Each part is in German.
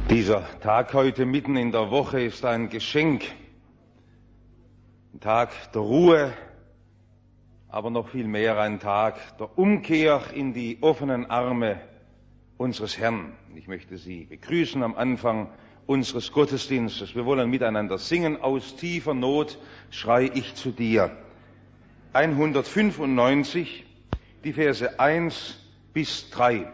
Dieser Tag heute mitten in der Woche ist ein Geschenk. Ein Tag der Ruhe, aber noch viel mehr ein Tag der Umkehr in die offenen Arme unseres Herrn. Ich möchte Sie begrüßen am Anfang unseres Gottesdienstes. Wir wollen miteinander singen. Aus tiefer Not schrei ich zu dir. 195, die Verse 1 bis 3.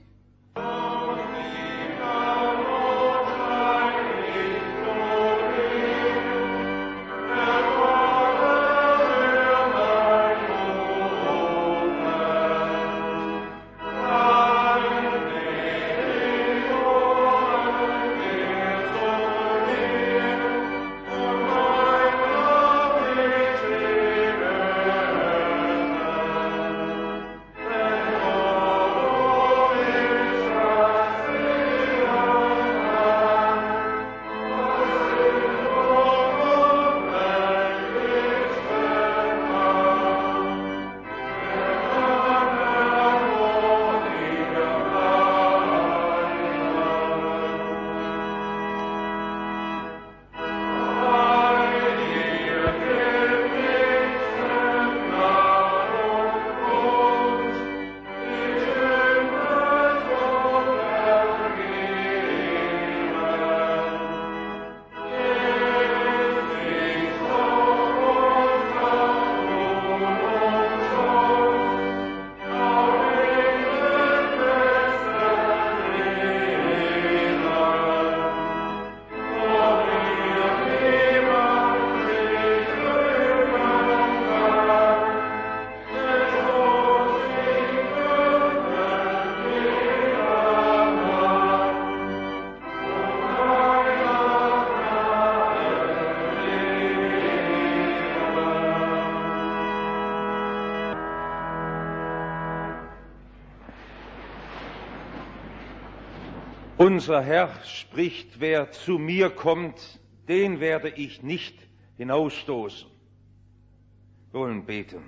Unser Herr spricht, wer zu mir kommt, den werde ich nicht hinausstoßen. Wir wollen beten.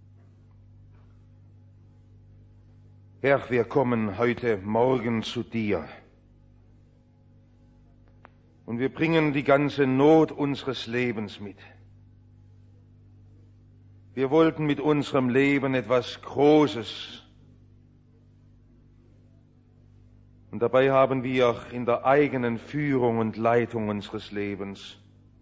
Herr, wir kommen heute Morgen zu dir. Und wir bringen die ganze Not unseres Lebens mit. Wir wollten mit unserem Leben etwas Großes. Und dabei haben wir in der eigenen Führung und Leitung unseres Lebens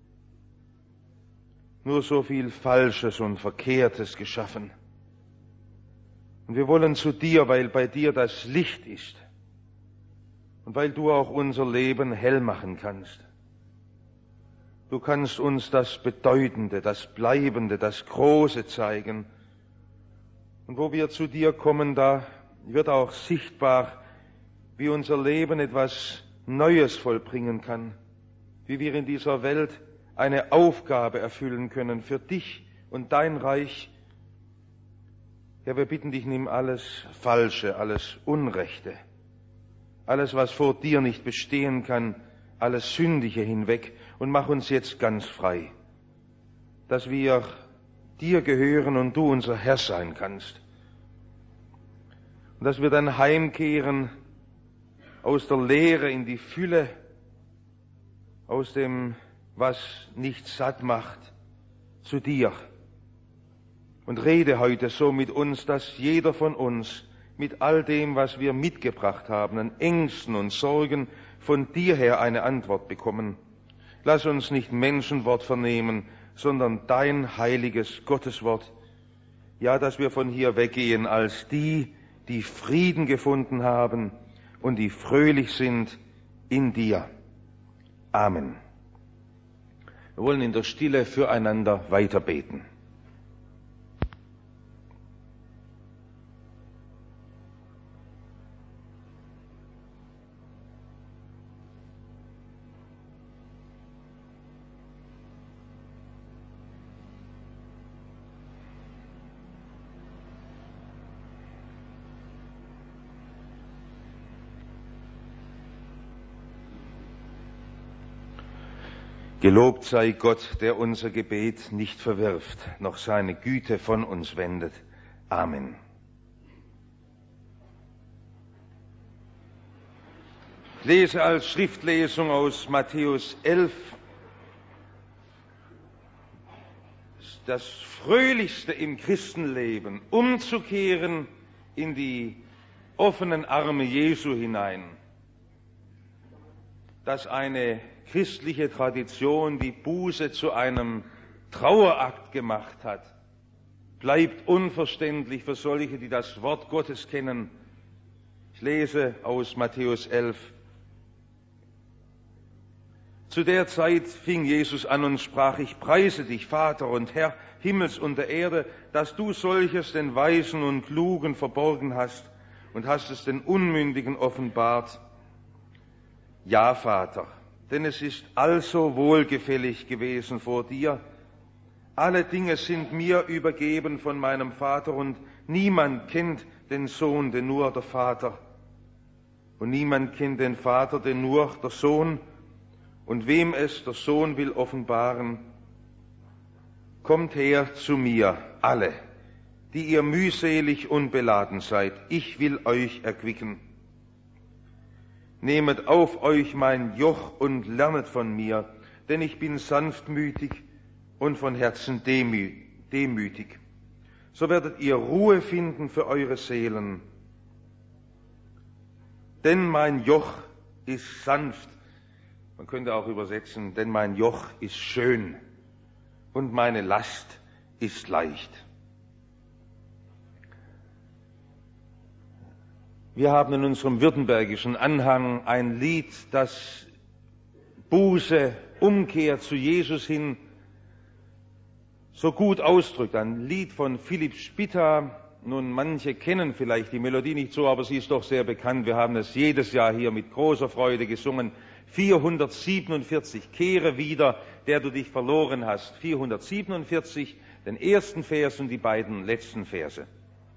nur so viel Falsches und Verkehrtes geschaffen. Und wir wollen zu dir, weil bei dir das Licht ist und weil du auch unser Leben hell machen kannst. Du kannst uns das Bedeutende, das Bleibende, das Große zeigen. Und wo wir zu dir kommen, da wird auch sichtbar, wie unser Leben etwas Neues vollbringen kann, wie wir in dieser Welt eine Aufgabe erfüllen können für dich und dein Reich. Herr, wir bitten dich, nimm alles Falsche, alles Unrechte, alles, was vor dir nicht bestehen kann, alles Sündige hinweg und mach uns jetzt ganz frei, dass wir dir gehören und du unser Herr sein kannst. Und dass wir dann heimkehren aus der Leere in die Fülle, aus dem, was nicht satt macht, zu dir. Und rede heute so mit uns, dass jeder von uns mit all dem, was wir mitgebracht haben, an Ängsten und Sorgen, von dir her eine Antwort bekommen. Lass uns nicht Menschenwort vernehmen, sondern dein heiliges Gotteswort. Ja, dass wir von hier weggehen als die, die Frieden gefunden haben und die fröhlich sind in dir. Amen. Wir wollen in der Stille füreinander weiterbeten. Gelobt sei Gott, der unser Gebet nicht verwirft, noch seine Güte von uns wendet. Amen. Ich lese als Schriftlesung aus Matthäus 11. Das Fröhlichste im Christenleben, umzukehren in die offenen Arme Jesu hinein. Dass eine christliche Tradition die Buße zu einem Trauerakt gemacht hat, bleibt unverständlich für solche, die das Wort Gottes kennen. Ich lese aus Matthäus 11. Zu der Zeit fing Jesus an und sprach: Ich preise dich, Vater und Herr Himmels und der Erde, dass du solches den Weisen und Klugen verborgen hast und hast es den Unmündigen offenbart. Ja, Vater, denn es ist also wohlgefällig gewesen vor dir. Alle Dinge sind mir übergeben von meinem Vater, und niemand kennt den Sohn, denn nur der Vater. Und niemand kennt den Vater, denn nur der Sohn. Und wem es der Sohn will offenbaren, kommt her zu mir, alle, die ihr mühselig und beladen seid. Ich will euch erquicken. Nehmet auf euch mein Joch und lernet von mir, denn ich bin sanftmütig und von Herzen demütig. So werdet ihr Ruhe finden für eure Seelen. Denn mein Joch ist sanft. Man könnte auch übersetzen, denn mein Joch ist schön und meine Last ist leicht. Wir haben in unserem württembergischen Anhang ein Lied, das Buße, Umkehr zu Jesus hin so gut ausdrückt. Ein Lied von Philipp Spitta. Nun, manche kennen vielleicht die Melodie nicht so, aber sie ist doch sehr bekannt. Wir haben es jedes Jahr hier mit großer Freude gesungen. 447, kehre wieder, der du dich verloren hast. 447, den ersten Vers und die beiden letzten Verse.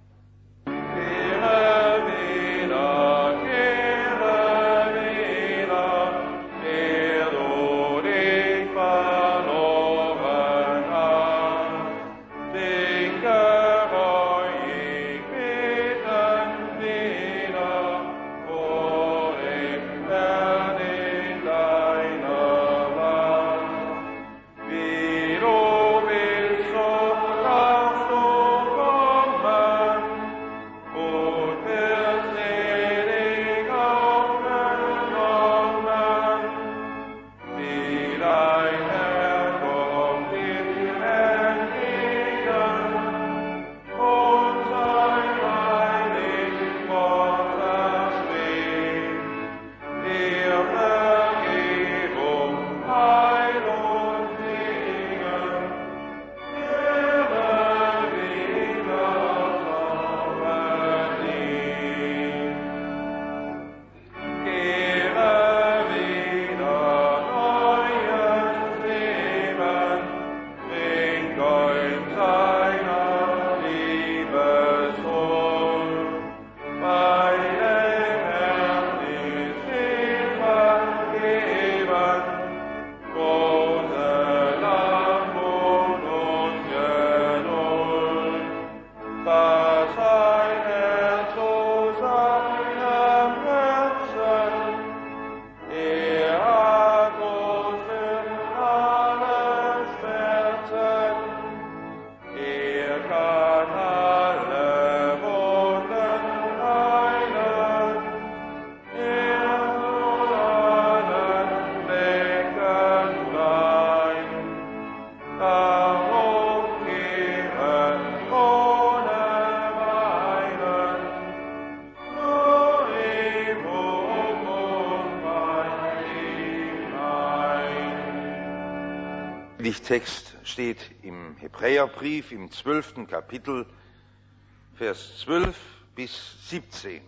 Text steht im Hebräerbrief im 12. Kapitel, Vers 12 bis 17.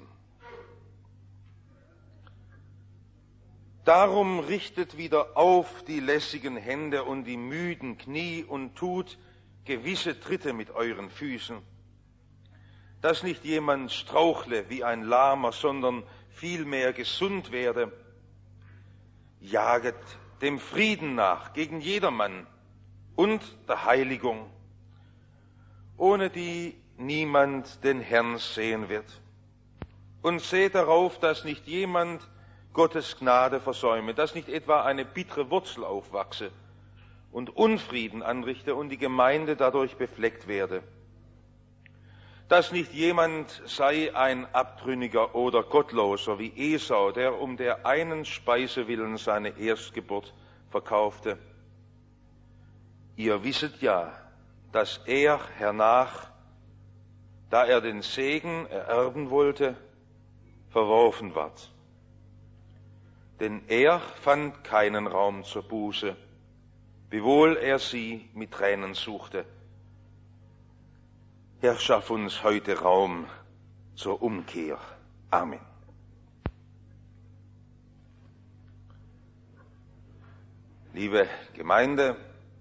Darum richtet wieder auf die lässigen Hände und die müden Knie und tut gewisse Tritte mit euren Füßen, dass nicht jemand strauchle wie ein Lahmer, sondern vielmehr gesund werde. Jaget dem Frieden nach gegen jedermann und der Heiligung, ohne die niemand den Herrn sehen wird. Und seht darauf, dass nicht jemand Gottes Gnade versäume, dass nicht etwa eine bittere Wurzel aufwachse und Unfrieden anrichte und die Gemeinde dadurch befleckt werde. Dass nicht jemand sei ein Abtrünniger oder Gottloser wie Esau, der um der einen Speise willen seine Erstgeburt verkaufte. Ihr wisset ja, dass er hernach, da er den Segen ererben wollte, verworfen ward. Denn er fand keinen Raum zur Buße, wiewohl er sie mit Tränen suchte. Herr, schaff uns heute Raum zur Umkehr. Amen. Liebe Gemeinde,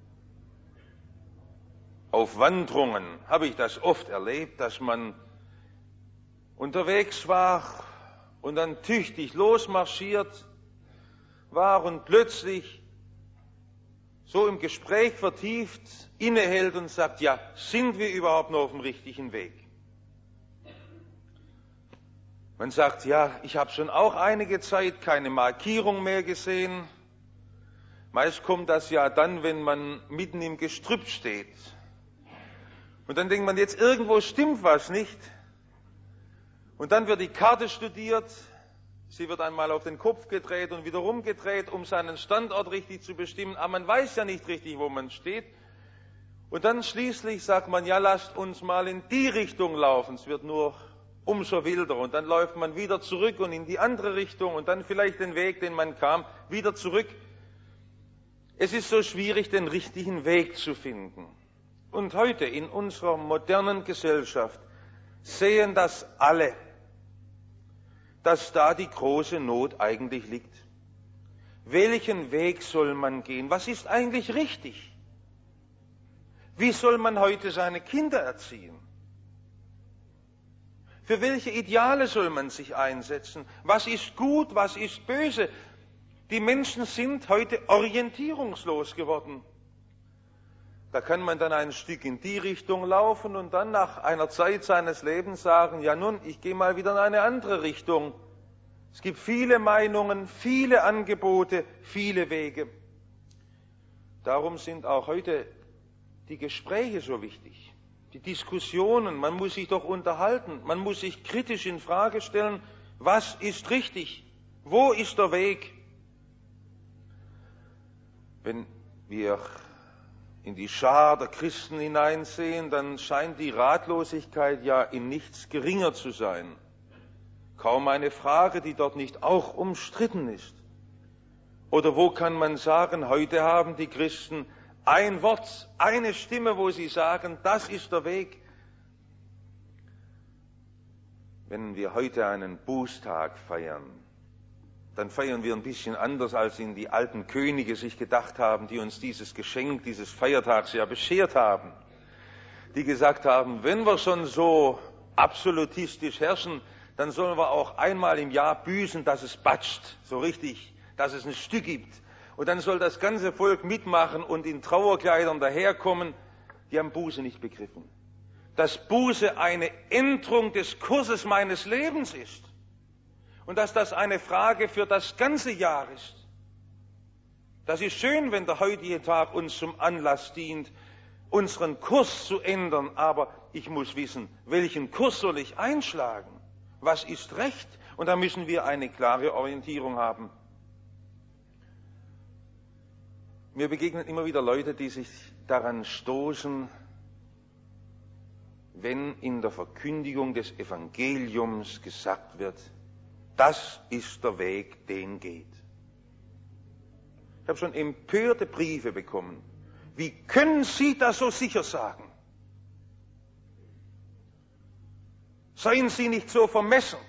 auf Wanderungen habe ich das oft erlebt, dass man unterwegs war und dann tüchtig losmarschiert war und plötzlich so im Gespräch vertieft innehält und sagt, ja, sind wir überhaupt noch auf dem richtigen Weg? Man sagt, ja, ich habe schon auch einige Zeit keine Markierung mehr gesehen. Meist kommt das ja dann, wenn man mitten im Gestrüpp steht. Und dann denkt man, jetzt irgendwo stimmt was nicht. Und dann wird die Karte studiert. Sie wird einmal auf den Kopf gedreht und wieder rumgedreht, um seinen Standort richtig zu bestimmen. Aber man weiß ja nicht richtig, wo man steht. Und dann schließlich sagt man, ja, lasst uns mal in die Richtung laufen. Es wird nur umso wilder. Und dann läuft man wieder zurück und in die andere Richtung und dann vielleicht den Weg, den man kam, wieder zurück. Es ist so schwierig, den richtigen Weg zu finden. Und heute in unserer modernen Gesellschaft sehen das alle, dass da die große Not eigentlich liegt. Welchen Weg soll man gehen? Was ist eigentlich richtig? Wie soll man heute seine Kinder erziehen? Für welche Ideale soll man sich einsetzen? Was ist gut, was ist böse? Die Menschen sind heute orientierungslos geworden. Da kann man dann ein Stück in die Richtung laufen und dann nach einer Zeit seines Lebens sagen, ja nun, ich gehe mal wieder in eine andere Richtung. Es gibt viele Meinungen, viele Angebote, viele Wege. Darum sind auch heute die Gespräche so wichtig, die Diskussionen. Man muss sich doch unterhalten, man muss sich kritisch in Frage stellen, was ist richtig, wo ist der Weg? Wenn wir in die Schar der Christen hineinsehen, dann scheint die Ratlosigkeit ja in nichts geringer zu sein. Kaum eine Frage, die dort nicht auch umstritten ist. Oder wo kann man sagen, heute haben die Christen ein Wort, eine Stimme, wo sie sagen, das ist der Weg. Wenn wir heute einen Bußtag feiern, dann feiern wir ein bisschen anders, als ihn die alten Könige sich gedacht haben, die uns dieses Geschenk dieses Feiertags ja beschert haben. Die gesagt haben, wenn wir schon so absolutistisch herrschen, dann sollen wir auch einmal im Jahr büßen, dass es batscht, so richtig, dass es ein Stück gibt. Und dann soll das ganze Volk mitmachen und in Trauerkleidern daherkommen. Die haben Buße nicht begriffen. Dass Buße eine Änderung des Kurses meines Lebens ist. Und dass das eine Frage für das ganze Jahr ist. Das ist schön, wenn der heutige Tag uns zum Anlass dient, unseren Kurs zu ändern. Aber ich muss wissen, welchen Kurs soll ich einschlagen? Was ist recht? Und da müssen wir eine klare Orientierung haben. Mir begegnen immer wieder Leute, die sich daran stoßen, wenn in der Verkündigung des Evangeliums gesagt wird, das ist der Weg, den geht. Ich habe schon empörte Briefe bekommen. Wie können Sie das so sicher sagen? Seien Sie nicht so vermessen.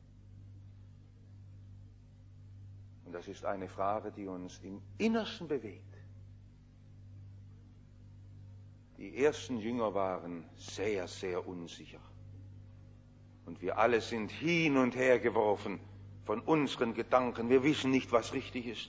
Und das ist eine Frage, die uns im Innersten bewegt. Die ersten Jünger waren sehr, sehr unsicher. Und wir alle sind hin und her geworfen von unseren Gedanken. Wir wissen nicht, was richtig ist.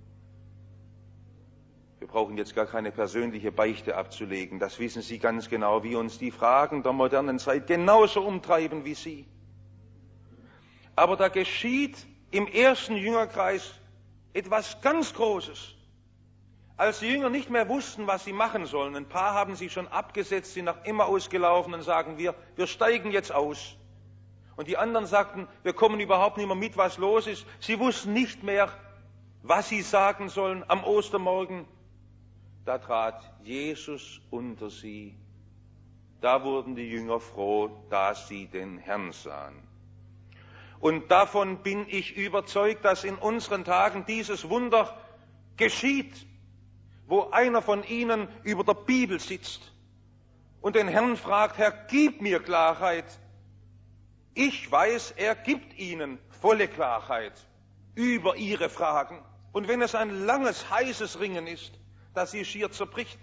Wir brauchen jetzt gar keine persönliche Beichte abzulegen. Das wissen Sie ganz genau, wie uns die Fragen der modernen Zeit genauso umtreiben wie Sie. Aber da geschieht im ersten Jüngerkreis etwas ganz Großes. Als die Jünger nicht mehr wussten, was sie machen sollen, ein paar haben sie schon abgesetzt, sind nach Emmaus gelaufen und sagen, wir steigen jetzt aus. Und die anderen sagten, wir kommen überhaupt nicht mehr mit, was los ist. Sie wussten nicht mehr, was sie sagen sollen am Ostermorgen. Da trat Jesus unter sie. Da wurden die Jünger froh, da sie den Herrn sahen. Und davon bin ich überzeugt, dass in unseren Tagen dieses Wunder geschieht, wo einer von ihnen über der Bibel sitzt und den Herrn fragt, Herr, gib mir Klarheit. Ich weiß, er gibt ihnen volle Klarheit über ihre Fragen. Und wenn es ein langes, heißes Ringen ist, das sie schier zerbricht.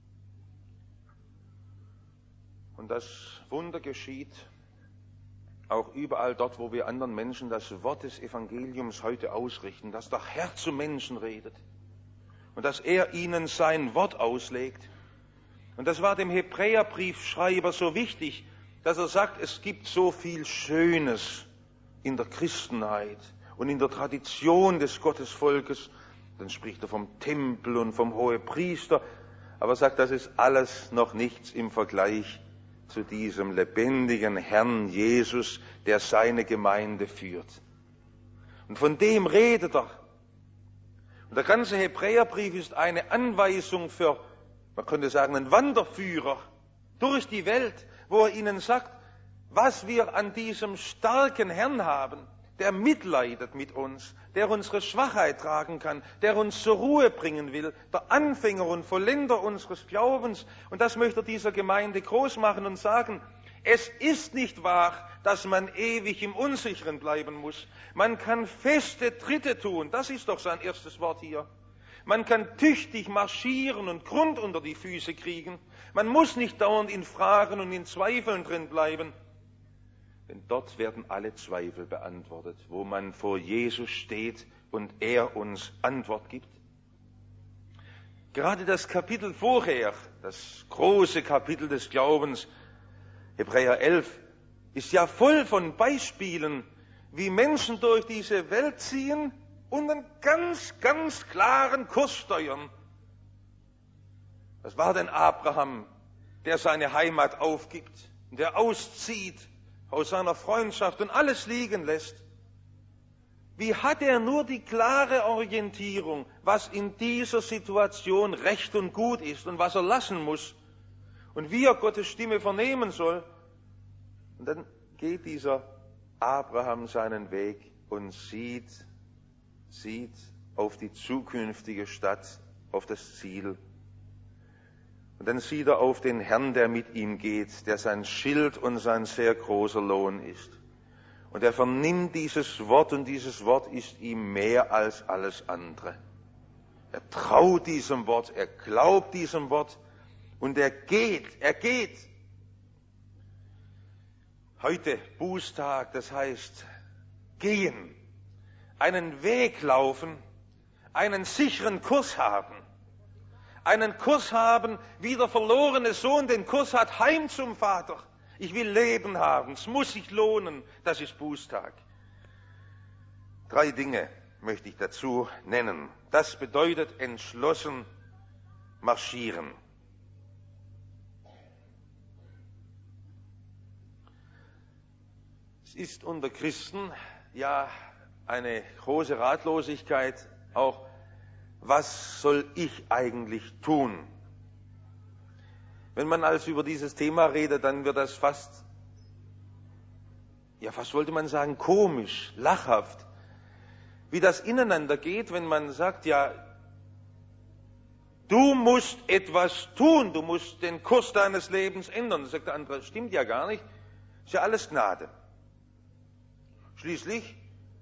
Und das Wunder geschieht auch überall dort, wo wir anderen Menschen das Wort des Evangeliums heute ausrichten, dass der Herr zu Menschen redet und dass er ihnen sein Wort auslegt. Und das war dem Hebräerbriefschreiber so wichtig, dass er sagt, es gibt so viel Schönes in der Christenheit und in der Tradition des Gottesvolkes. Dann spricht er vom Tempel und vom Hohepriester, aber er sagt, das ist alles noch nichts im Vergleich zu diesem lebendigen Herrn Jesus, der seine Gemeinde führt. Und von dem redet er. Und der ganze Hebräerbrief ist eine Anweisung für, man könnte sagen, einen Wanderführer durch die Welt, wo er ihnen sagt, was wir an diesem starken Herrn haben, der mitleidet mit uns, der unsere Schwachheit tragen kann, der uns zur Ruhe bringen will, der Anfänger und Vollender unseres Glaubens. Und das möchte er dieser Gemeinde groß machen und sagen, es ist nicht wahr, dass man ewig im Unsicheren bleiben muss. Man kann feste Tritte tun, das ist doch sein erstes Wort hier. Man kann tüchtig marschieren und Grund unter die Füße kriegen. Man muss nicht dauernd in Fragen und in Zweifeln drin bleiben. Denn dort werden alle Zweifel beantwortet, wo man vor Jesus steht und er uns Antwort gibt. Gerade das Kapitel vorher, das große Kapitel des Glaubens, Hebräer 11, ist ja voll von Beispielen, wie Menschen durch diese Welt ziehen und einen ganz, ganz klaren Kurs steuern. Was war denn Abraham, der seine Heimat aufgibt, der auszieht aus seiner Freundschaft und alles liegen lässt? Wie hat er nur die klare Orientierung, was in dieser Situation recht und gut ist und was er lassen muss und wie er Gottes Stimme vernehmen soll? Und dann geht dieser Abraham seinen Weg und sieht auf die zukünftige Stadt, auf das Ziel. Und dann sieht er auf den Herrn, der mit ihm geht, der sein Schild und sein sehr großer Lohn ist. Und er vernimmt dieses Wort und dieses Wort ist ihm mehr als alles andere. Er traut diesem Wort, er glaubt diesem Wort und er geht. Heute Bußtag, das heißt gehen, einen Weg laufen, einen sicheren Kurs haben. Einen Kurs haben, wie der verlorene Sohn den Kurs hat, heim zum Vater. Ich will Leben haben, es muss sich lohnen, das ist Bußtag. 3 Dinge möchte ich dazu nennen. Das bedeutet entschlossen marschieren. Es ist unter Christen ja eine große Ratlosigkeit, auch was soll ich eigentlich tun? Wenn man also über dieses Thema redet, dann wird das fast wollte man sagen, komisch, lachhaft. Wie das ineinander geht, wenn man sagt, ja, du musst etwas tun, du musst den Kurs deines Lebens ändern. Da sagt der andere, stimmt ja gar nicht, ist ja alles Gnade. Schließlich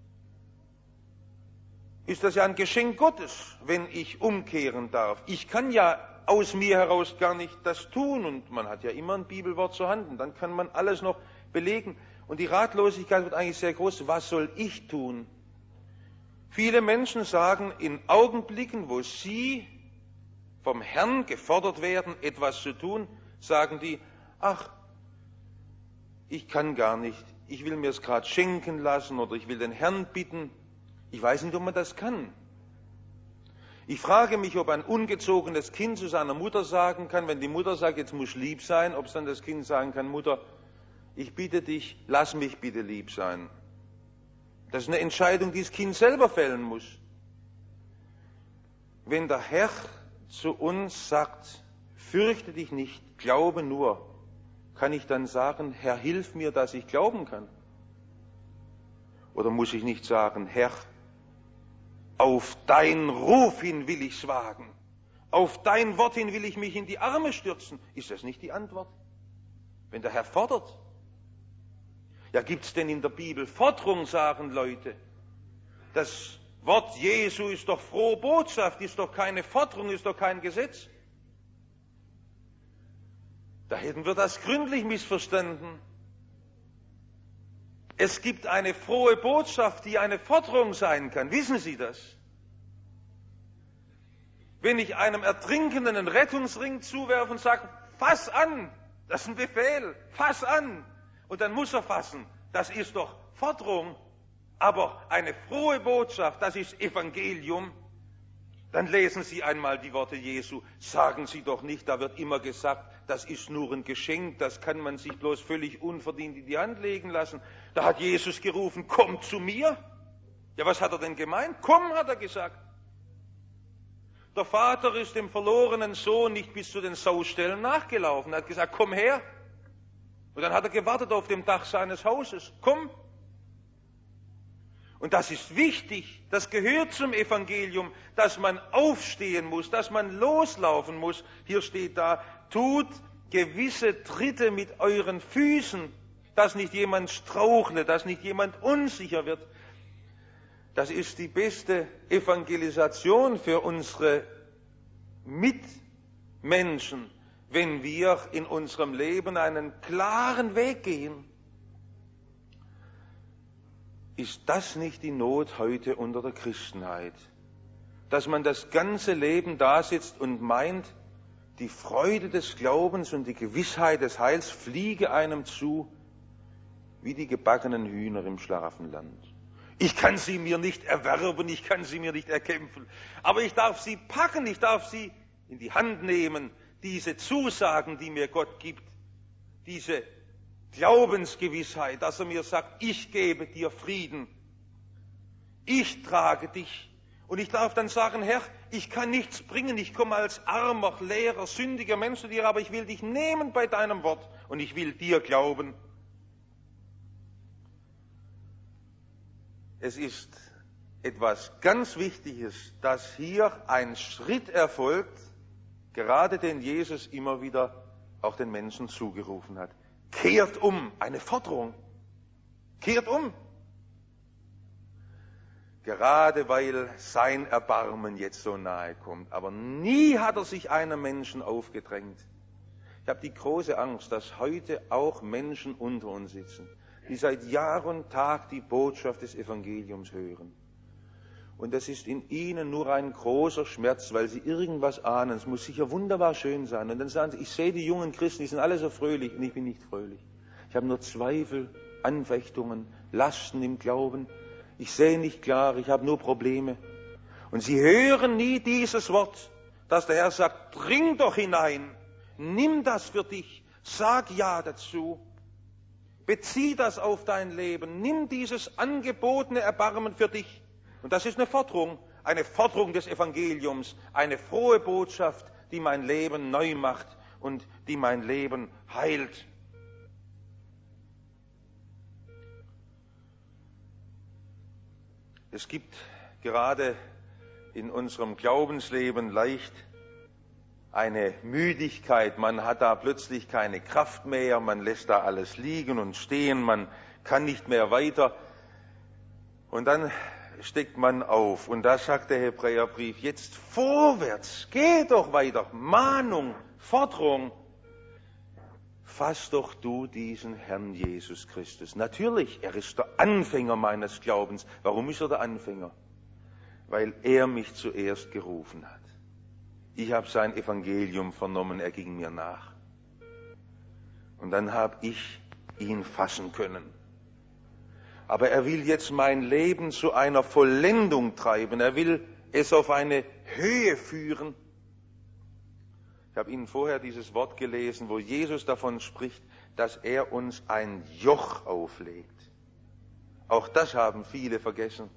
ist das ja ein Geschenk Gottes, wenn ich umkehren darf. Ich kann ja aus mir heraus gar nicht das tun und man hat ja immer ein Bibelwort zur Hand und dann kann man alles noch belegen. Und die Ratlosigkeit wird eigentlich sehr groß. Was soll ich tun? Viele Menschen sagen in Augenblicken, wo sie vom Herrn gefordert werden, etwas zu tun, sagen die, ach, ich kann gar nicht, ich will mir es gerade schenken lassen oder ich will den Herrn bitten. Ich weiß nicht, ob man das kann. Ich frage mich, ob ein ungezogenes Kind zu seiner Mutter sagen kann, wenn die Mutter sagt, jetzt muss lieb sein, ob es dann das Kind sagen kann, Mutter, ich bitte dich, lass mich bitte lieb sein. Das ist eine Entscheidung, die das Kind selber fällen muss. Wenn der Herr zu uns sagt, fürchte dich nicht, glaube nur, kann ich dann sagen, Herr, hilf mir, dass ich glauben kann? Oder muss ich nicht sagen, Herr, auf dein Ruf hin will ich's wagen, auf dein Wort hin will ich mich in die Arme stürzen? Ist das nicht die Antwort? Wenn der Herr fordert. Ja, gibt's denn in der Bibel Forderung, sagen Leute? Das Wort Jesu ist doch frohe Botschaft, ist doch keine Forderung, ist doch kein Gesetz. Da hätten wir das gründlich missverstanden. Es gibt eine frohe Botschaft, die eine Forderung sein kann. Wissen Sie das? Wenn ich einem Ertrinkenden einen Rettungsring zuwerfe und sage, fass an, das ist ein Befehl, fass an. Und dann muss er fassen. Das ist doch Forderung. Aber eine frohe Botschaft, das ist Evangelium. Dann lesen Sie einmal die Worte Jesu. Sagen Sie doch nicht, da wird immer gesagt, das ist nur ein Geschenk, das kann man sich bloß völlig unverdient in die Hand legen lassen. Da hat Jesus gerufen, komm zu mir. Ja, was hat er denn gemeint? Komm, hat er gesagt. Der Vater ist dem verlorenen Sohn nicht bis zu den Saustellen nachgelaufen. Er hat gesagt, komm her. Und dann hat er gewartet auf dem Dach seines Hauses. Komm. Und das ist wichtig, das gehört zum Evangelium, dass man aufstehen muss, dass man loslaufen muss. Hier steht da, tut gewisse Tritte mit euren Füßen, dass nicht jemand strauchle, dass nicht jemand unsicher wird. Das ist die beste Evangelisation für unsere Mitmenschen, wenn wir in unserem Leben einen klaren Weg gehen. Ist das nicht die Not heute unter der Christenheit? Dass man das ganze Leben dasitzt und meint, die Freude des Glaubens und die Gewissheit des Heils fliege einem zu, wie die gebackenen Hühner im Schlafenland. Ich kann sie mir nicht erwerben, ich kann sie mir nicht erkämpfen, aber ich darf sie packen, ich darf sie in die Hand nehmen, diese Zusagen, die mir Gott gibt, diese Glaubensgewissheit, dass er mir sagt, ich gebe dir Frieden, ich trage dich. Und ich darf dann sagen, Herr, ich kann nichts bringen, ich komme als armer, leerer, sündiger Mensch zu dir, aber ich will dich nehmen bei deinem Wort und ich will dir glauben. Es ist etwas ganz Wichtiges, dass hier ein Schritt erfolgt, gerade den Jesus immer wieder auch den Menschen zugerufen hat. Kehrt um, eine Forderung. Kehrt um. Gerade weil sein Erbarmen jetzt so nahe kommt. Aber nie hat er sich einem Menschen aufgedrängt. Ich habe die große Angst, dass heute auch Menschen unter uns sitzen, die seit Jahr und Tag die Botschaft des Evangeliums hören. Und das ist in ihnen nur ein großer Schmerz, weil sie irgendwas ahnen. Es muss sicher wunderbar schön sein. Und dann sagen sie, ich sehe die jungen Christen, die sind alle so fröhlich und ich bin nicht fröhlich. Ich habe nur Zweifel, Anfechtungen, Lasten im Glauben. Ich sehe nicht klar, ich habe nur Probleme. Und sie hören nie dieses Wort, dass der Herr sagt, dring doch hinein, nimm das für dich, sag ja dazu. Bezieh das auf dein Leben, nimm dieses angebotene Erbarmen für dich. Und das ist eine Forderung des Evangeliums, eine frohe Botschaft, die mein Leben neu macht und die mein Leben heilt. Es gibt gerade in unserem Glaubensleben leicht eine Müdigkeit, man hat da plötzlich keine Kraft mehr, man lässt da alles liegen und stehen, man kann nicht mehr weiter. Und dann steckt man auf. Und da sagt der Hebräerbrief, jetzt vorwärts, geh doch weiter. Mahnung, Forderung. Fass doch du diesen Herrn Jesus Christus. Natürlich, er ist der Anfänger meines Glaubens. Warum ist er der Anfänger? Weil er mich zuerst gerufen hat. Ich habe sein Evangelium vernommen, er ging mir nach. Und dann habe ich ihn fassen können. Aber er will jetzt mein Leben zu einer Vollendung treiben. Er will es auf eine Höhe führen. Ich habe Ihnen vorher dieses Wort gelesen, wo Jesus davon spricht, dass er uns ein Joch auflegt. Auch das haben viele vergessen.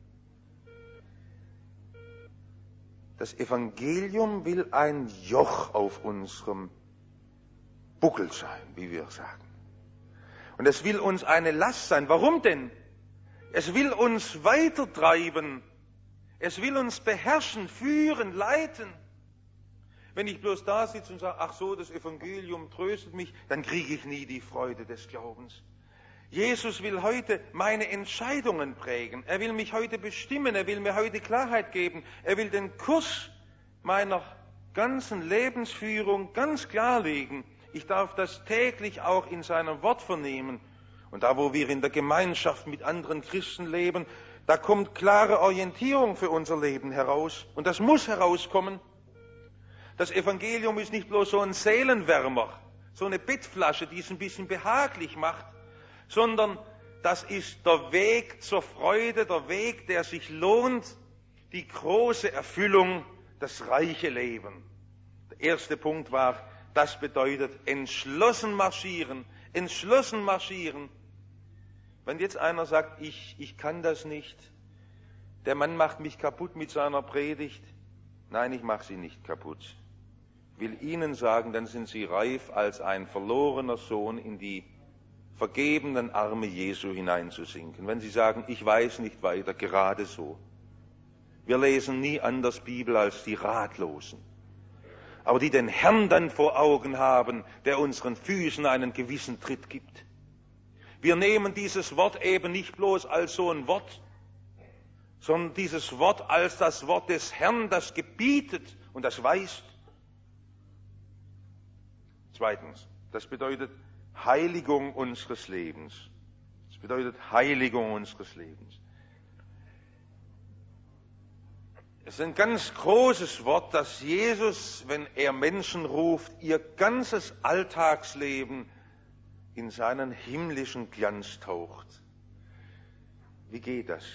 Das Evangelium will ein Joch auf unserem Buckel sein, wie wir sagen. Und es will uns eine Last sein. Warum denn? Es will uns weitertreiben. Es will uns beherrschen, führen, leiten. Wenn ich bloß da sitze und sage, ach so, das Evangelium tröstet mich, dann kriege ich nie die Freude des Glaubens. Jesus will heute meine Entscheidungen prägen. Er will mich heute bestimmen. Er will mir heute Klarheit geben. Er will den Kurs meiner ganzen Lebensführung ganz klarlegen. Ich darf das täglich auch in seinem Wort vernehmen. Und da, wo wir in der Gemeinschaft mit anderen Christen leben, da kommt klare Orientierung für unser Leben heraus. Und das muss herauskommen. Das Evangelium ist nicht bloß so ein Seelenwärmer, so eine Bettflasche, die es ein bisschen behaglich macht, sondern das ist der Weg zur Freude, der Weg, der sich lohnt, die große Erfüllung, das reiche Leben. Der erste Punkt war, das bedeutet entschlossen marschieren, entschlossen marschieren. Wenn jetzt einer sagt, ich kann das nicht, der Mann macht mich kaputt mit seiner Predigt. Nein, ich mache sie nicht kaputt. Ich will Ihnen sagen, dann sind Sie reif, als ein verlorener Sohn in die vergebenen Arme Jesu hineinzusinken. Wenn Sie sagen, ich weiß nicht weiter, gerade so. Wir lesen nie anders Bibel als die Ratlosen. Aber die den Herrn dann vor Augen haben, der unseren Füßen einen gewissen Tritt gibt. Wir nehmen dieses Wort eben nicht bloß als so ein Wort, sondern dieses Wort als das Wort des Herrn, das gebietet und das weist. Zweitens, das bedeutet Heiligung unseres Lebens. Das bedeutet Heiligung unseres Lebens. Es ist ein ganz großes Wort, dass Jesus, wenn er Menschen ruft, ihr ganzes Alltagsleben in seinen himmlischen Glanz taucht. Wie geht das?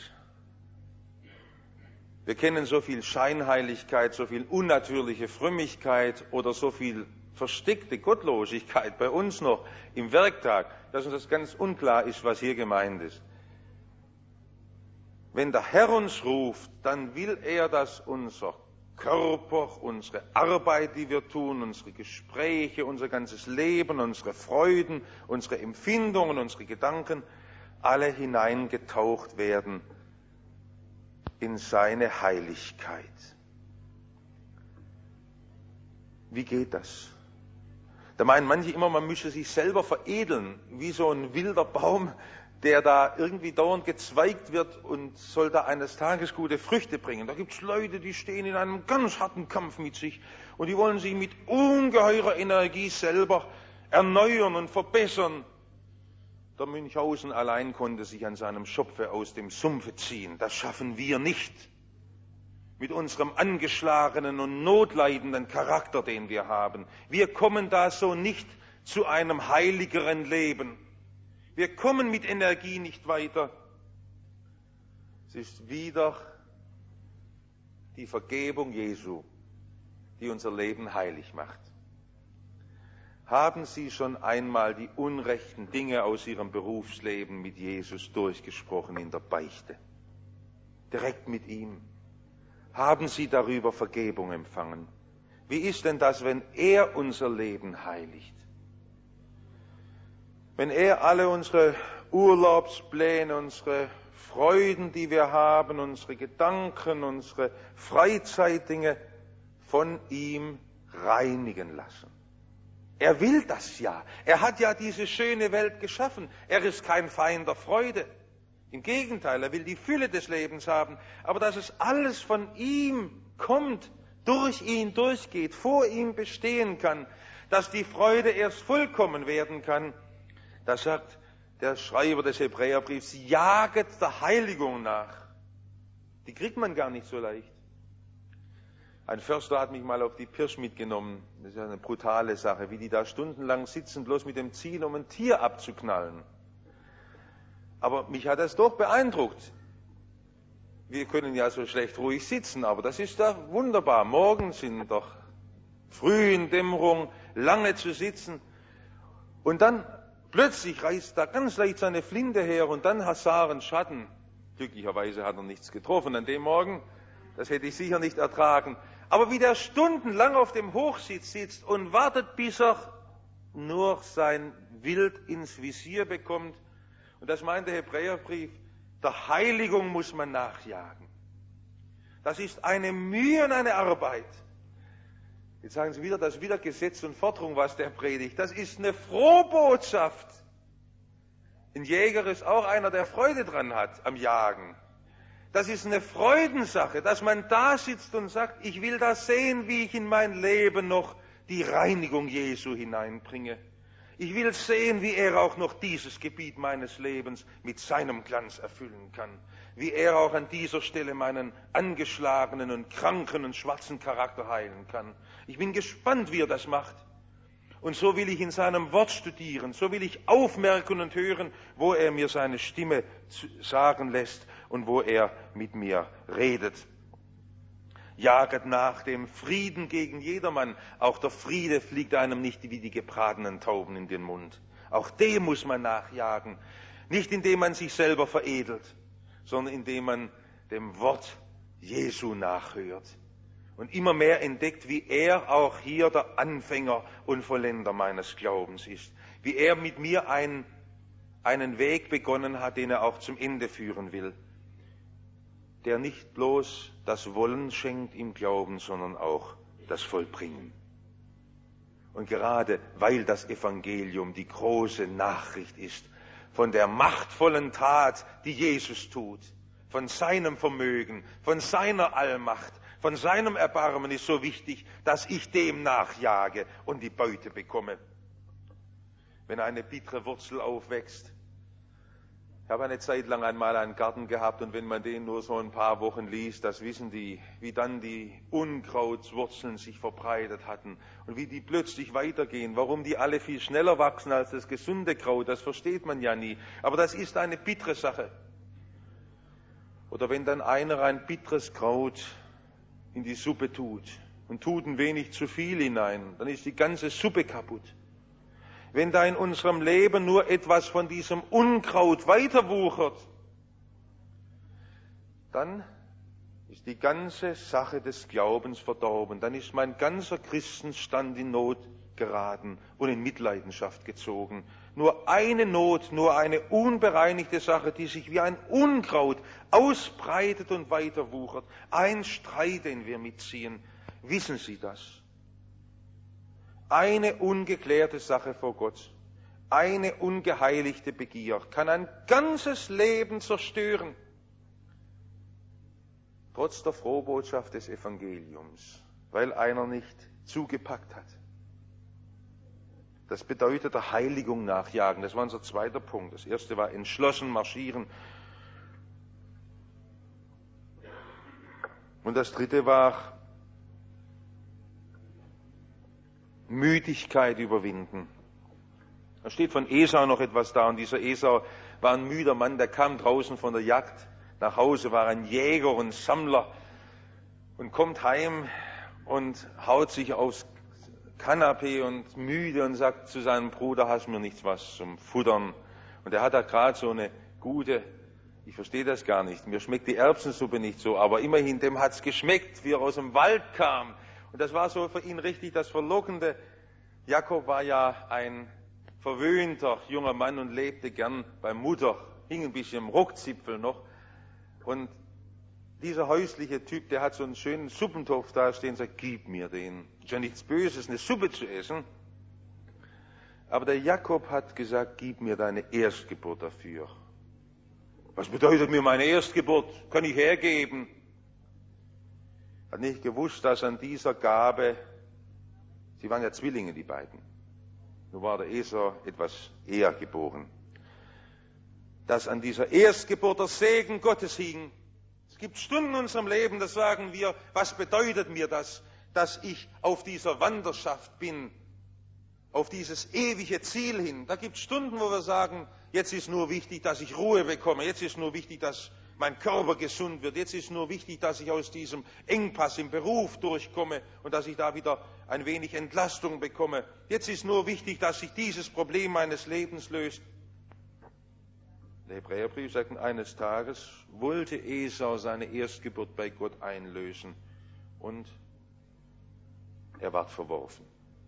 Wir kennen so viel Scheinheiligkeit, so viel unnatürliche Frömmigkeit oder so viel versteckte Gottlosigkeit bei uns noch im Werktag, dass uns das ganz unklar ist, was hier gemeint ist. Wenn der Herr uns ruft, dann will er, dass unser Körper, unsere Arbeit, die wir tun, unsere Gespräche, unser ganzes Leben, unsere Freuden, unsere Empfindungen, unsere Gedanken, alle hineingetaucht werden in seine Heiligkeit. Wie geht das? Da meinen manche immer, man müsse sich selber veredeln, wie so ein wilder Baum, der da irgendwie dauernd gezweigt wird und soll da eines Tages gute Früchte bringen. Da gibt es Leute, die stehen in einem ganz harten Kampf mit sich und die wollen sich mit ungeheurer Energie selber erneuern und verbessern. Der Münchhausen allein konnte sich an seinem Schopfe aus dem Sumpfe ziehen. Das schaffen wir nicht. Mit unserem angeschlagenen und notleidenden Charakter, den wir haben. Wir kommen da so nicht zu einem heiligeren Leben. Wir kommen mit Energie nicht weiter. Es ist wieder die Vergebung Jesu, die unser Leben heilig macht. Haben Sie schon einmal die unrechten Dinge aus Ihrem Berufsleben mit Jesus durchgesprochen in der Beichte? Direkt mit ihm. Haben Sie darüber Vergebung empfangen? Wie ist denn das, wenn er unser Leben heiligt? Wenn er alle unsere Urlaubspläne, unsere Freuden, die wir haben, unsere Gedanken, unsere Freizeitdinge von ihm reinigen lassen. Er will das ja. Er hat ja diese schöne Welt geschaffen. Er ist kein Feind der Freude. Im Gegenteil, er will die Fülle des Lebens haben. Aber dass es alles von ihm kommt, durch ihn durchgeht, vor ihm bestehen kann, dass die Freude erst vollkommen werden kann, da sagt der Schreiber des Hebräerbriefs, jaget der Heiligung nach. Die kriegt man gar nicht so leicht. Ein Förster hat mich mal auf die Pirsch mitgenommen. Das ist ja eine brutale Sache, wie die da stundenlang sitzen, bloß mit dem Ziel, um ein Tier abzuknallen. Aber mich hat das doch beeindruckt. Wir können ja so schlecht ruhig sitzen, aber das ist doch wunderbar. Morgens in der frühen Dämmerung lange zu sitzen und dann plötzlich reißt da ganz leicht seine Flinte her und dann Hasaren Schatten. Glücklicherweise hat er nichts getroffen an dem Morgen. Das hätte ich sicher nicht ertragen. Aber wie der stundenlang auf dem Hochsitz sitzt und wartet, bis er nur sein Wild ins Visier bekommt. Und das meint der Hebräerbrief, der Heiligung muss man nachjagen. Das ist eine Mühe und eine Arbeit. Jetzt sagen Sie wieder, das ist wieder Gesetz und Forderung, was der predigt. Das ist eine Frohbotschaft. Ein Jäger ist auch einer, der Freude dran hat am Jagen. Das ist eine Freudensache, dass man da sitzt und sagt, ich will das sehen, wie ich in mein Leben noch die Reinigung Jesu hineinbringe. Ich will sehen, wie er auch noch dieses Gebiet meines Lebens mit seinem Glanz erfüllen kann. Wie er auch an dieser Stelle meinen angeschlagenen und kranken und schwarzen Charakter heilen kann. Ich bin gespannt, wie er das macht. Und so will ich in seinem Wort studieren, so will ich aufmerken und hören, wo er mir seine Stimme sagen lässt und wo er mit mir redet. Jaget nach dem Frieden gegen jedermann. Auch der Friede fliegt einem nicht wie die gebratenen Tauben in den Mund. Auch dem muss man nachjagen. Nicht indem man sich selber veredelt, sondern indem man dem Wort Jesu nachhört. Und immer mehr entdeckt, wie er auch hier der Anfänger und Vollender meines Glaubens ist. Wie er mit mir einen Weg begonnen hat, den er auch zum Ende führen will. Der nicht bloß das Wollen schenkt im Glauben, sondern auch das Vollbringen. Und gerade weil das Evangelium die große Nachricht ist, von der machtvollen Tat, die Jesus tut, von seinem Vermögen, von seiner Allmacht, von seinem Erbarmen, ist so wichtig, dass ich dem nachjage und die Beute bekomme. Wenn eine bittere Wurzel aufwächst, ich habe eine Zeit lang einmal einen Garten gehabt und wenn man den nur so ein paar Wochen liest, das wissen die, wie dann die Unkrautswurzeln sich verbreitet hatten und wie die plötzlich weitergehen. Warum die alle viel schneller wachsen als das gesunde Kraut, das versteht man ja nie. Aber das ist eine bittere Sache. Oder wenn dann einer ein bitteres Kraut in die Suppe tut und tut ein wenig zu viel hinein, dann ist die ganze Suppe kaputt. Wenn da in unserem Leben nur etwas von diesem Unkraut weiterwuchert, dann ist die ganze Sache des Glaubens verdorben. Dann ist mein ganzer Christenstand in Not geraten und in Mitleidenschaft gezogen. Nur eine Not, nur eine unbereinigte Sache, die sich wie ein Unkraut ausbreitet und weiterwuchert. Ein Streit, den wir mitziehen. Wissen Sie das? Eine ungeklärte Sache vor Gott, eine ungeheiligte Begier kann ein ganzes Leben zerstören. Trotz der Frohbotschaft des Evangeliums, weil einer nicht zugepackt hat. Das bedeutet der Heiligung nachjagen. Das war unser zweiter Punkt. Das erste war entschlossen marschieren. Und das dritte war Müdigkeit überwinden. Da steht von Esau noch etwas da. Und dieser Esau war ein müder Mann, der kam draußen von der Jagd nach Hause, war ein Jäger und Sammler und kommt heim und haut sich aufs Kanapee und müde und sagt zu seinem Bruder, hast mir nichts was zum Futtern. Und er hat da gerade so eine gute, ich verstehe das gar nicht, mir schmeckt die Erbsensuppe nicht so, aber immerhin, dem hat's geschmeckt, wie er aus dem Wald kam. Und das war so für ihn richtig das Verlockende. Jakob war ja ein verwöhnter junger Mann und lebte gern bei Mutter, hing ein bisschen im Rockzipfel noch. Und dieser häusliche Typ, der hat so einen schönen Suppentopf da stehen und sagt, gib mir den. Ist ja nichts Böses, eine Suppe zu essen. Aber der Jakob hat gesagt, gib mir deine Erstgeburt dafür. Was bedeutet mir meine Erstgeburt? Kann ich hergeben? Hat nicht gewusst, dass an dieser Gabe, sie waren ja Zwillinge, die beiden, nur war der Esau etwas eher geboren, dass an dieser Erstgeburt der Segen Gottes hing. Es gibt Stunden in unserem Leben, da sagen wir, was bedeutet mir das, dass ich auf dieser Wanderschaft bin auf dieses ewige Ziel hin. Da gibt es Stunden, wo wir sagen, jetzt ist nur wichtig, dass ich Ruhe bekomme, jetzt ist nur wichtig, dass mein Körper gesund wird, jetzt ist nur wichtig, dass ich aus diesem Engpass im Beruf durchkomme und dass ich da wieder ein wenig Entlastung bekomme. Jetzt ist nur wichtig, dass sich dieses Problem meines Lebens löst. Der Hebräerbrief sagt, eines Tages wollte Esau seine Erstgeburt bei Gott einlösen und er ward verworfen.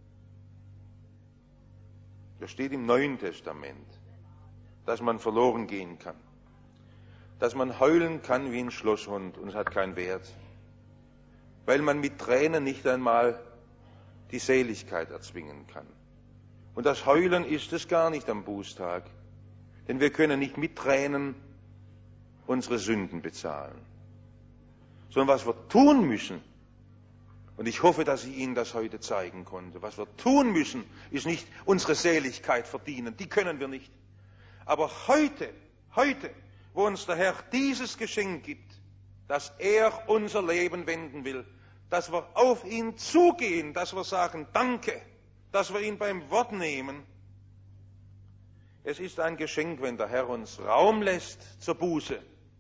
Das steht im Neuen Testament, dass man verloren gehen kann, dass man heulen kann wie ein Schlosshund und es hat keinen Wert, weil man mit Tränen nicht einmal die Seligkeit erzwingen kann. Und das Heulen ist es gar nicht am Bußtag, denn wir können nicht mit Tränen unsere Sünden bezahlen, sondern was wir tun müssen, und ich hoffe, dass ich Ihnen das heute zeigen konnte, was wir tun müssen, ist nicht unsere Seligkeit verdienen, die können wir nicht. Aber heute, wo uns der Herr dieses Geschenk gibt, dass er unser Leben wenden will, dass wir auf ihn zugehen, dass wir sagen, danke, dass wir ihn beim Wort nehmen. Es ist ein Geschenk, wenn der Herr uns Raum lässt zur Buße.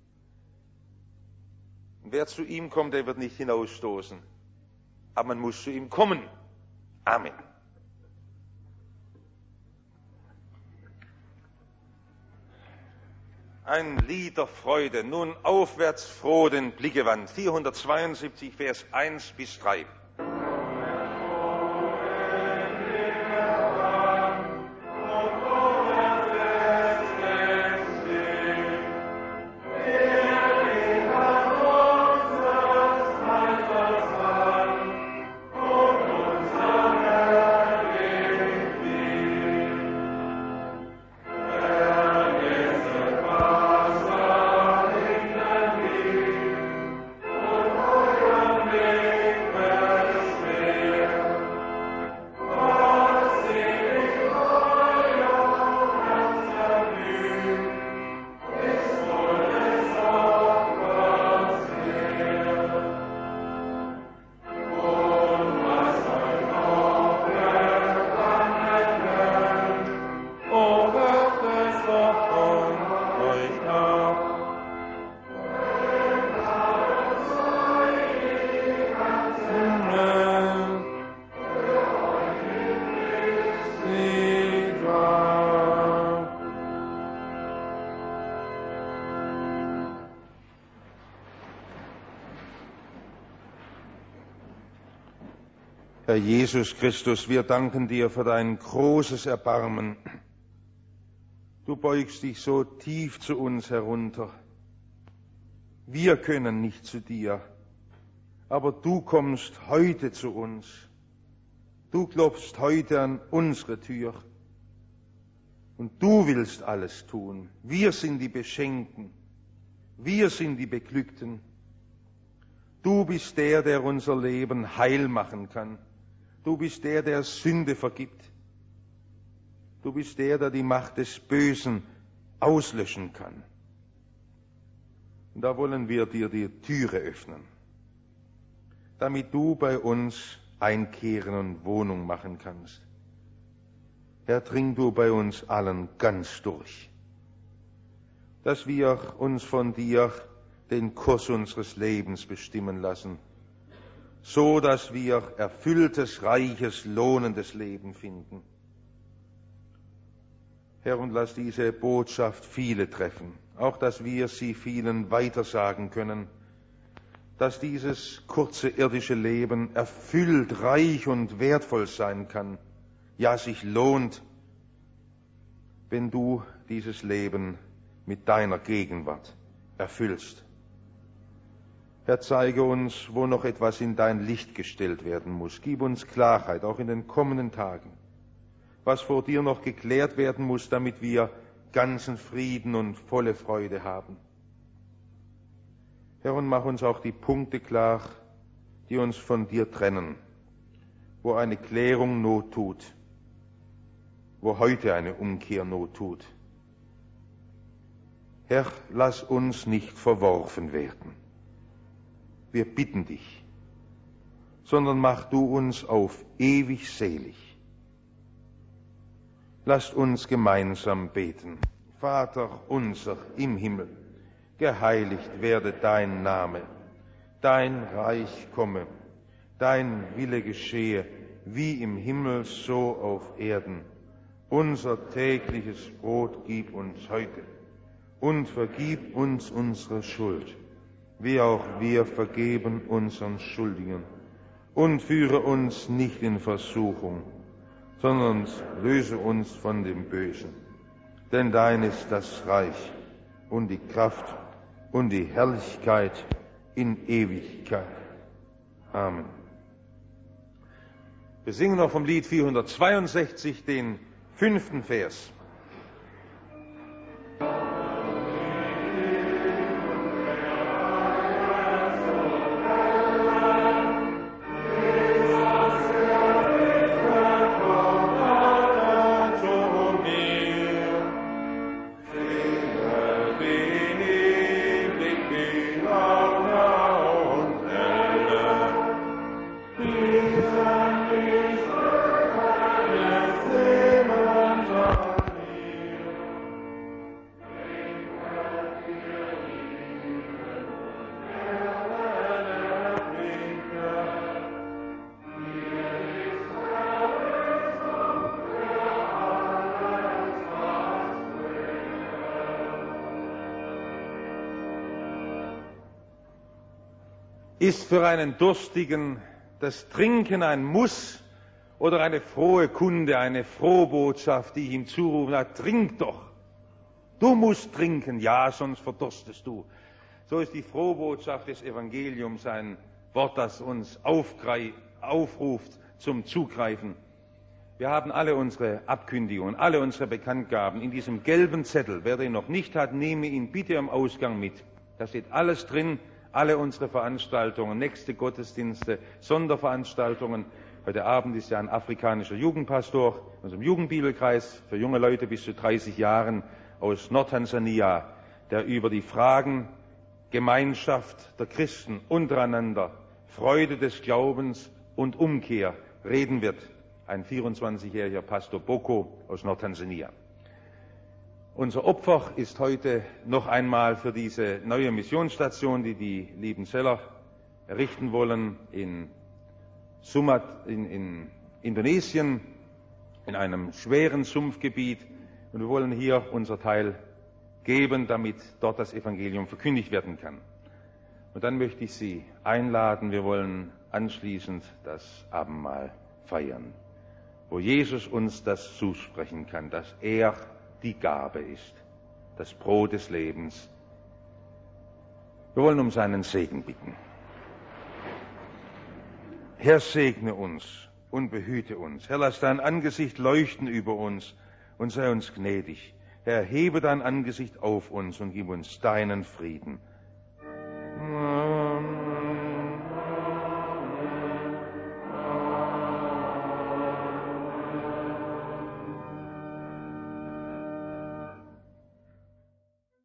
Und wer zu ihm kommt, der wird nicht hinausstoßen. Aber man muss zu ihm kommen. Amen. Ein Lied der Freude, nun aufwärts froh den Blick gewandt. 472, Vers 1 bis 3. Herr Jesus Christus, wir danken dir für dein großes Erbarmen. Du beugst dich so tief zu uns herunter. Wir können nicht zu dir, aber du kommst heute zu uns. Du klopfst heute an unsere Tür und du willst alles tun. Wir sind die Beschenkten, wir sind die Beglückten. Du bist der, der unser Leben heil machen kann. Du bist der, der Sünde vergibt. Du bist der, der die Macht des Bösen auslöschen kann. Und da wollen wir dir die Türe öffnen, damit du bei uns einkehren und Wohnung machen kannst. Herr, dring du bei uns allen ganz durch, dass wir uns von dir den Kurs unseres Lebens bestimmen lassen, so dass wir erfülltes, reiches, lohnendes Leben finden. Herr, und lass diese Botschaft viele treffen, auch dass wir sie vielen weitersagen können, dass dieses kurze irdische Leben erfüllt, reich und wertvoll sein kann, ja sich lohnt, wenn du dieses Leben mit deiner Gegenwart erfüllst. Herr, zeige uns, wo noch etwas in dein Licht gestellt werden muss. Gib uns Klarheit, auch in den kommenden Tagen, was vor dir noch geklärt werden muss, damit wir ganzen Frieden und volle Freude haben. Herr, und mach uns auch die Punkte klar, die uns von dir trennen, wo eine Klärung Not tut, wo heute eine Umkehr Not tut. Herr, lass uns nicht verworfen werden. Wir bitten dich, sondern mach du uns auf ewig selig. Lasst uns gemeinsam beten. Vater unser im Himmel, geheiligt werde dein Name, dein Reich komme, dein Wille geschehe, wie im Himmel so auf Erden. Unser tägliches Brot gib uns heute und vergib uns unsere Schuld, wie auch wir vergeben unseren Schuldigen. Und führe uns nicht in Versuchung, sondern löse uns von dem Bösen. Denn dein ist das Reich und die Kraft und die Herrlichkeit in Ewigkeit. Amen. Wir singen noch vom Lied 462 den 5. Vers. Ist für einen Durstigen das Trinken ein Muss oder eine frohe Kunde, eine Frohbotschaft, die ich ihm zurufe, na, trink doch. Du musst trinken, ja, sonst verdurstest du. So ist die Frohbotschaft des Evangeliums ein Wort, das uns aufruft zum Zugreifen. Wir haben alle unsere Abkündigungen, alle unsere Bekanntgaben in diesem gelben Zettel. Wer den noch nicht hat, nehme ihn bitte am Ausgang mit. Da steht alles drin. Alle unsere Veranstaltungen, nächste Gottesdienste, Sonderveranstaltungen. Heute Abend ist ja ein afrikanischer Jugendpastor in unserem Jugendbibelkreis für junge Leute bis zu 30 Jahren aus Nordtansania, der über die Fragen Gemeinschaft der Christen untereinander, Freude des Glaubens und Umkehr reden wird. Ein 24-jähriger Pastor Boko aus Nordtansania. Unser Opfer ist heute noch einmal für diese neue Missionsstation, die die lieben Zeller errichten wollen in Sumat in Indonesien, in einem schweren Sumpfgebiet. Und wir wollen hier unser Teil geben, damit dort das Evangelium verkündigt werden kann. Und dann möchte ich Sie einladen, wir wollen anschließend das Abendmahl feiern, wo Jesus uns das zusprechen kann, dass er die Gabe ist, das Brot des Lebens. Wir wollen um seinen Segen bitten. Herr, segne uns und behüte uns. Herr, lass dein Angesicht leuchten über uns und sei uns gnädig. Herr, hebe dein Angesicht auf uns und gib uns deinen Frieden.